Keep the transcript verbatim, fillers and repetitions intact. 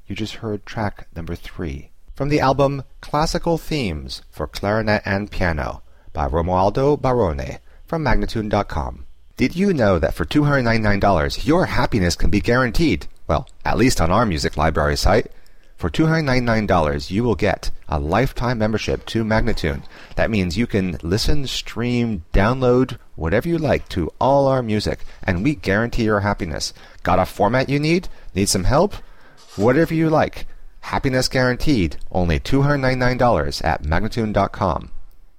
You just heard track number three from the album Classical Themes for Clarinet and Piano by Romualdo Barone from Magnatune dot com. Did you know that for two hundred ninety-nine dollars your happiness can be guaranteed? Well, at least on our music library site. For two hundred ninety-nine dollars you will get a lifetime membership to Magnatune. That means you can listen, stream, download, whatever you like to all our music, and we guarantee your happiness. Got a format you need? Need some help? Whatever you like. Happiness guaranteed. Only two hundred ninety-nine dollars at Magnatune dot com.